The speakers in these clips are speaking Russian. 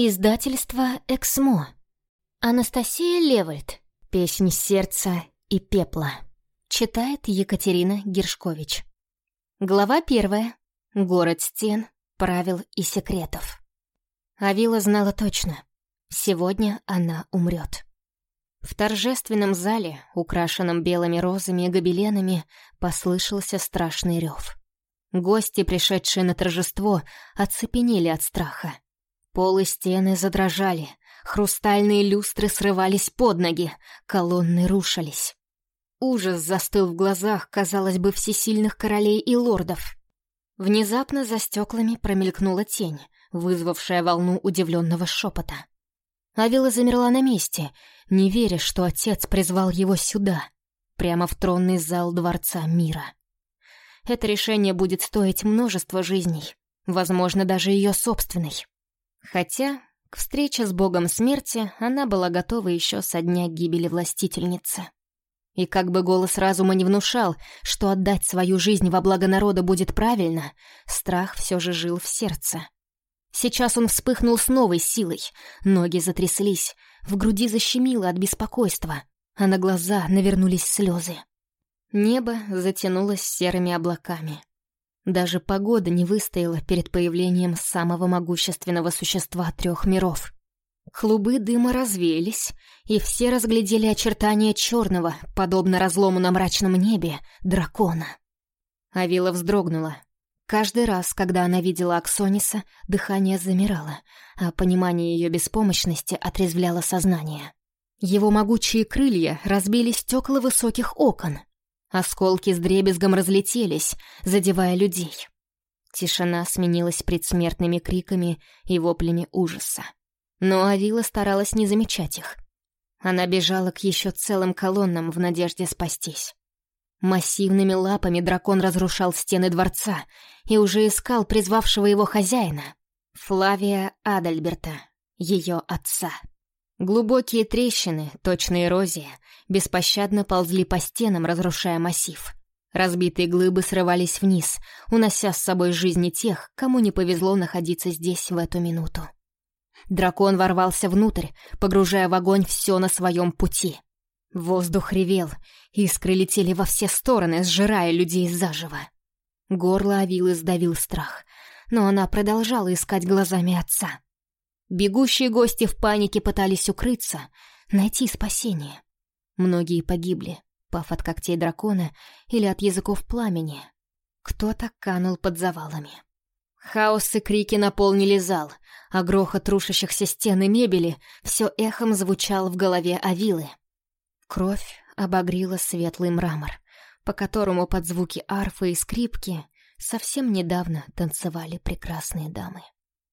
Издательство «Эксмо». Анастасия Левальд. «Песнь сердца и пепла». Читает Екатерина Гершкович. Глава 1. Город стен, правил и секретов. Авила знала точно. Сегодня она умрет. В торжественном зале, украшенном белыми розами и гобеленами, послышался страшный рев. Гости, пришедшие на торжество, оцепенели от страха. Пол и стены задрожали, хрустальные люстры срывались под ноги, колонны рушились. Ужас застыл в глазах, казалось бы, всесильных королей и лордов. Внезапно за стеклами промелькнула тень, вызвавшая волну удивленного шепота. Авила замерла на месте, не веря, что отец призвал его сюда, прямо в тронный зал Дворца Мира. Это решение будет стоить множества жизней, возможно, даже ее собственной. Хотя к встрече с богом смерти она была готова еще со дня гибели властительницы. И как бы голос разума не внушал, что отдать свою жизнь во благо народа будет правильно, страх все же жил в сердце. Сейчас он вспыхнул с новой силой, ноги затряслись, в груди защемило от беспокойства, а на глаза навернулись слезы. Небо затянулось серыми облаками. Даже погода не выстояла перед появлением самого могущественного существа 3 миров. Клубы дыма развеялись, и все разглядели очертания черного, подобно разлому на мрачном небе, дракона. Авила вздрогнула. Каждый раз, когда она видела Аксониса, дыхание замирало, а понимание ее беспомощности отрезвляло сознание. Его могучие крылья разбили стекла высоких окон. Осколки с дребезгом разлетелись, задевая людей. Тишина сменилась предсмертными криками и воплями ужаса. Но Авила старалась не замечать их. Она бежала к еще целым колоннам в надежде спастись. Массивными лапами дракон разрушал стены дворца и уже искал призвавшего его хозяина, Флавия Адальберта, ее отца. Глубокие трещины, точно эрозия, беспощадно ползли по стенам, разрушая массив. Разбитые глыбы срывались вниз, унося с собой жизни тех, кому не повезло находиться здесь в эту минуту. Дракон ворвался внутрь, погружая в огонь все на своем пути. Воздух ревел, искры летели во все стороны, сжирая людей заживо. Горло Авилы сдавил страх, но она продолжала искать глазами отца. Бегущие гости в панике пытались укрыться, найти спасение. Многие погибли, пав от когтей дракона или от языков пламени. Кто-то канул под завалами. Хаос и крики наполнили зал, а грохот рушащихся стен и мебели все эхом звучал в голове Авилы. Кровь обогрила светлый мрамор, по которому под звуки арфы и скрипки совсем недавно танцевали прекрасные дамы.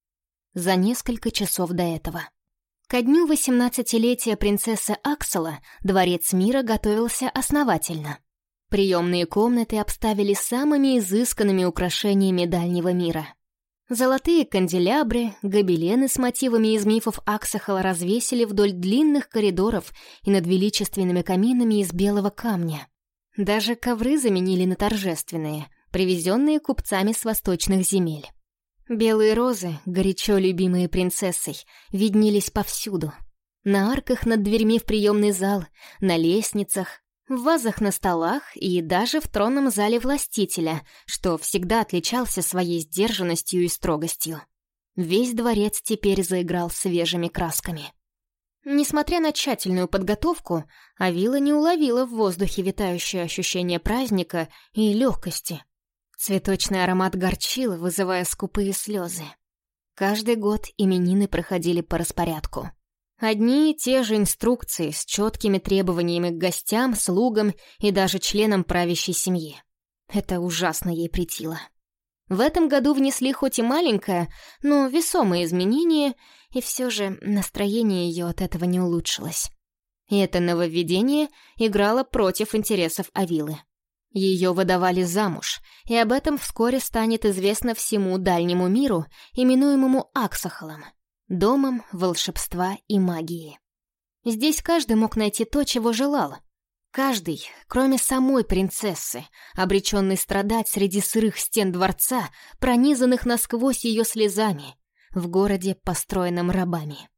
За несколько часов до этого. Ко дню 18-летия принцессы Аксела Дворец Мира готовился основательно. Приемные комнаты обставили самыми изысканными украшениями Дальнего мира. Золотые канделябры, гобелены с мотивами из мифов Аксахала развесили вдоль длинных коридоров и над величественными каминами из белого камня. Даже ковры заменили на торжественные, привезенные купцами с восточных земель. Белые розы, горячо любимые принцессой, виднелись повсюду. На арках над дверьми в приемный зал, на лестницах, в вазах на столах и даже в тронном зале властителя, что всегда отличался своей сдержанностью и строгостью. Весь дворец теперь заиграл свежими красками. Несмотря на тщательную подготовку, Авила не уловила в воздухе витающее ощущение праздника и легкости. Цветочный аромат горчил, вызывая скупые слезы. Каждый год именины проходили по распорядку. Одни и те же инструкции с четкими требованиями к гостям, слугам и даже членам правящей семьи. Это ужасно ей претило. В этом году внесли хоть и маленькое, но весомое изменение, и все же настроение ее от этого не улучшилось. И это нововведение играло против интересов Авилы. Ее выдавали замуж, и об этом вскоре станет известно всему Дальнему миру, именуемому Аксахалом, домом волшебства и магии. Здесь каждый мог найти то, чего желал. Каждый, кроме самой принцессы, обреченный страдать среди сырых стен дворца, пронизанных насквозь ее слезами, в городе, построенном рабами.